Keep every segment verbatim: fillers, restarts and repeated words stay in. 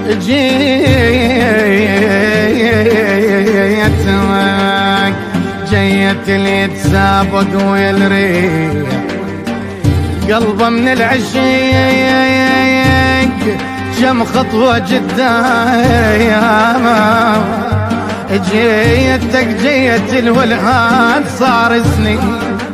جيتك جيت اللي يتسابق ويلريح قلبه من العشيق كم خطوة قدام. جيتك جيت الولهان صار سنين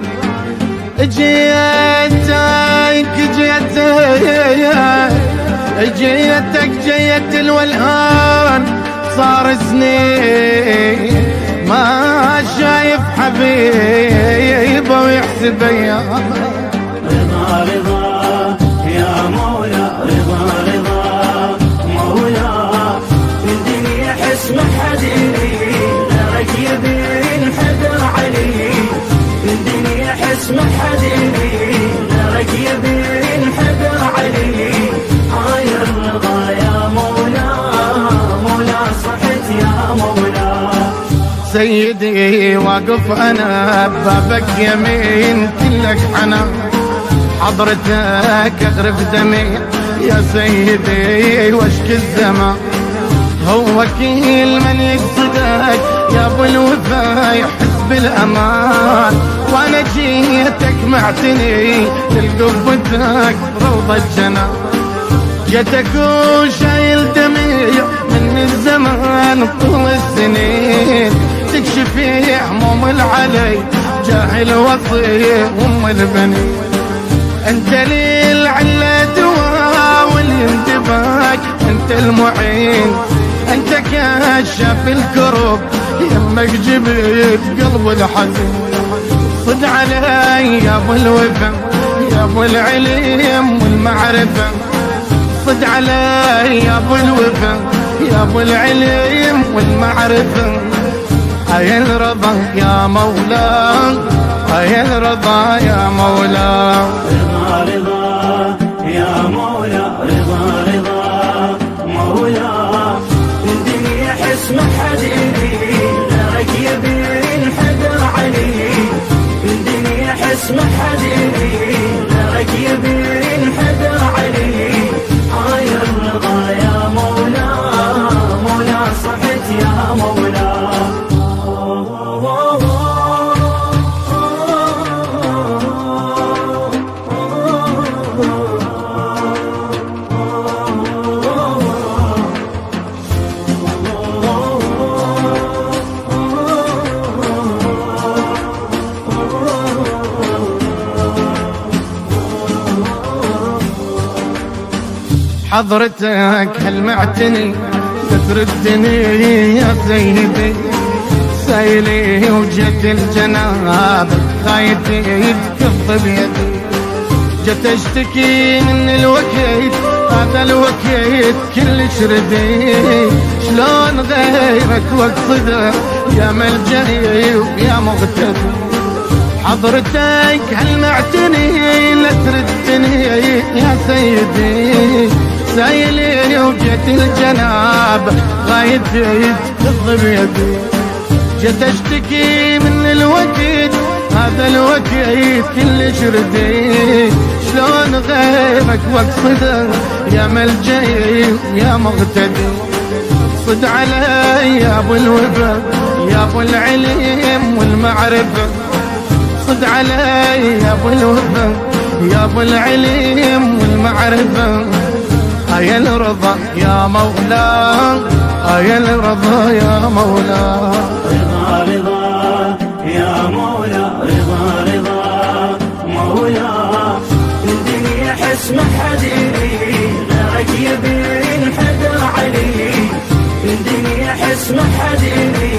جيتك جيتك جيتك جيت الولهان صار سنين ما شايف حبيبه ويحسب ايام. رضا رضا يا مولا رضا رضا مولا من دنيا حس ما حد غيرك يبين حدر علي من دنيا حس ما حد غيرك يبين حدر علي. هاي الرضا يا مولا مولا صحت يا مولا. سيدي واقف انا ببابك يمين كلك حنا حضرتك اغرف دمي يا سيدي واشك الزمان. هو كل من يقصدك يا ابو الوفا يحس بالامان. وانا جيتك معتني لقبتك روضة الجنان. جيتك وشايل دمي من الزمان طول السنين تكشفي هموم العلي جاهل وصي ام البنين. انت لي العلة دواء والانتباك انت المعين انت كشاف الكروب يمك جبت قلب الحزين. صد علي يا ابو الوفا يا ابو العلم والمعرفة. صد علي يا ابو الوفا يا ابو العلم والمعرفة. هيا الرضا يا مولا هيا الرضا يا مولا. رضا رضا يا مولا رضا رضا مولا من دنيا حس ما حد غيرك يبين حدر علي من دنيا حس ما حد غيرك يبين حدر علي. هاي الرضا يا مولا مولا صحت يا مولا. حضرتك هل معتني تردني يا سيدي سايلي وجت الجناب خايتي تكف بيدي. جت اشتكي من الوكيد هذا الوكيد كلش ردي. شلون غيرك واقصده يا ملجئي ويا مغتدي. حضرتك هل معتني لا تردني يا سيدي سايلي وجت الجناب غايتي تكف بيدي. جت اشتكي من الوكيد هذا الوكيد كلش ردي. شلون غيرك واقصده يا ملجئي ويا مغتدي. صد علي يا ابو الوفا يا ابو العلم والمعرفة. صد علي يا ابو الوفا يا ابو العلم والمعرفة. هيا الرضا يا مولا هيا الرضا يا مولا. رضا رضا يا مولا رضا رضا مولا من دنيا حس ما حد غيرك يبين حدر علي من دنيا حس ما حد